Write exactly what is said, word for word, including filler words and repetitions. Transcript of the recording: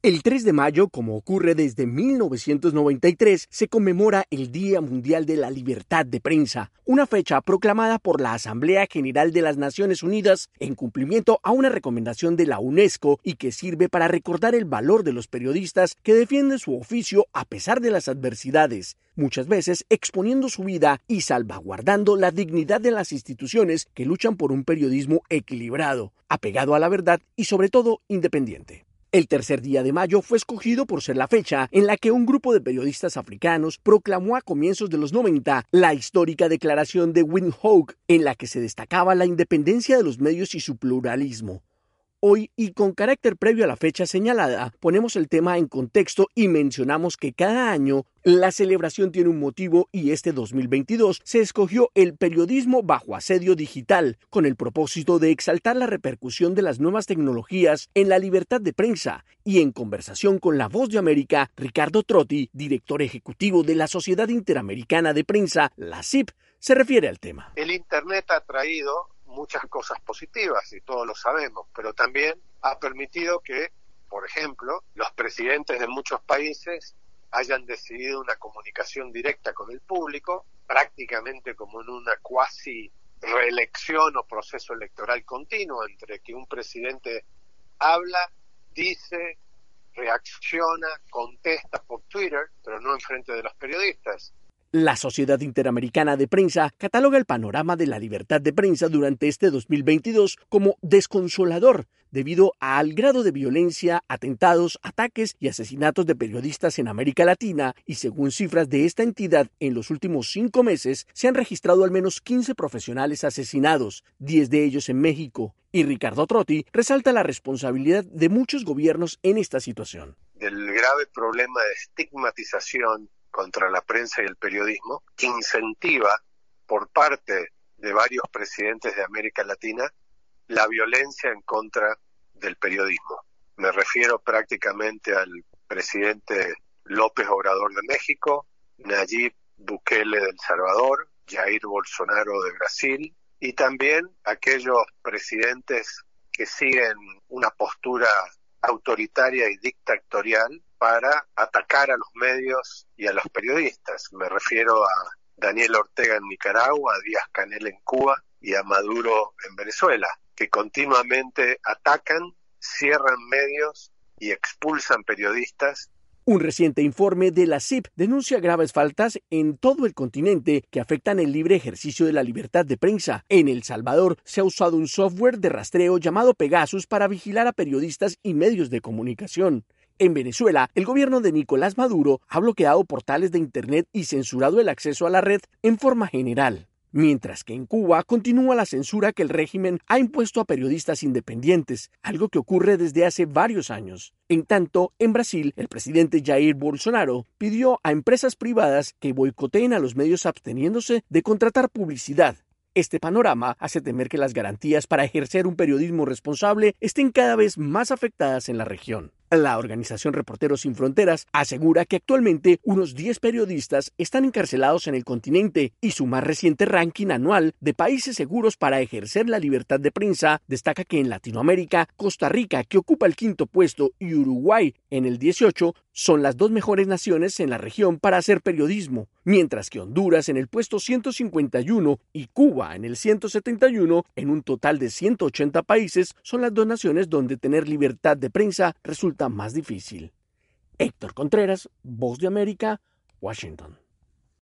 El tres de mayo, como ocurre desde mil novecientos noventa y tres, se conmemora el Día Mundial de la Libertad de Prensa, una fecha proclamada por la Asamblea General de las Naciones Unidas en cumplimiento a una recomendación de la UNESCO y que sirve para recordar el valor de los periodistas que defienden su oficio a pesar de las adversidades, muchas veces exponiendo su vida y salvaguardando la dignidad de las instituciones que luchan por un periodismo equilibrado, apegado a la verdad y sobre todo independiente. El tercer día de mayo fue escogido por ser la fecha en la que un grupo de periodistas africanos proclamó a comienzos de los noventa la histórica declaración de Windhoek, en la que se destacaba la independencia de los medios y su pluralismo. Hoy, y con carácter previo a la fecha señalada, ponemos el tema en contexto y mencionamos que cada año la celebración tiene un motivo y este dos mil veintidós se escogió el periodismo bajo asedio digital, con el propósito de exaltar la repercusión de las nuevas tecnologías en la libertad de prensa. Y en conversación con La Voz de América, Ricardo Trotti, director ejecutivo de la Sociedad Interamericana de Prensa, la S I P, se refiere al tema. El Internet ha traído muchas cosas positivas y todos lo sabemos, pero también ha permitido que, por ejemplo, los presidentes de muchos países hayan decidido una comunicación directa con el público, prácticamente como en una cuasi reelección o proceso electoral continuo, entre que un presidente habla, dice, reacciona, contesta por Twitter, pero no enfrente de los periodistas. La Sociedad Interamericana de Prensa cataloga el panorama de la libertad de prensa durante este dos mil veintidós como desconsolador debido al grado de violencia, atentados, ataques y asesinatos de periodistas en América Latina, y según cifras de esta entidad, en los últimos cinco meses se han registrado al menos quince profesionales asesinados, diez de ellos en México. Y Ricardo Trotti resalta la responsabilidad de muchos gobiernos en esta situación. Del grave problema de estigmatización contra la prensa y el periodismo, que incentiva por parte de varios presidentes de América Latina la violencia en contra del periodismo. Me refiero prácticamente al presidente López Obrador de México, Nayib Bukele de El Salvador, Jair Bolsonaro de Brasil, y también aquellos presidentes que siguen una postura autoritaria y dictatorial para atacar a los medios y a los periodistas. Me refiero a Daniel Ortega en Nicaragua, a Díaz-Canel en Cuba y a Maduro en Venezuela, que continuamente atacan, cierran medios y expulsan periodistas. Un reciente informe de la S I P denuncia graves faltas en todo el continente que afectan el libre ejercicio de la libertad de prensa. En El Salvador se ha usado un software de rastreo llamado Pegasus para vigilar a periodistas y medios de comunicación. En Venezuela, el gobierno de Nicolás Maduro ha bloqueado portales de Internet y censurado el acceso a la red en forma general. Mientras que en Cuba continúa la censura que el régimen ha impuesto a periodistas independientes, algo que ocurre desde hace varios años. En tanto, en Brasil, el presidente Jair Bolsonaro pidió a empresas privadas que boicoteen a los medios absteniéndose de contratar publicidad. Este panorama hace temer que las garantías para ejercer un periodismo responsable estén cada vez más afectadas en la región. La organización Reporteros Sin Fronteras asegura que actualmente unos diez periodistas están encarcelados en el continente, y su más reciente ranking anual de países seguros para ejercer la libertad de prensa destaca que en Latinoamérica, Costa Rica, que ocupa el quinto puesto, y Uruguay en el dieciocho, son las dos mejores naciones en la región para hacer periodismo, mientras que Honduras en el puesto ciento cincuenta y uno y Cuba en el ciento setenta y uno, en un total de ciento ochenta países, son las dos naciones donde tener libertad de prensa resulta más difícil. Héctor Contreras, Voz de América, Washington.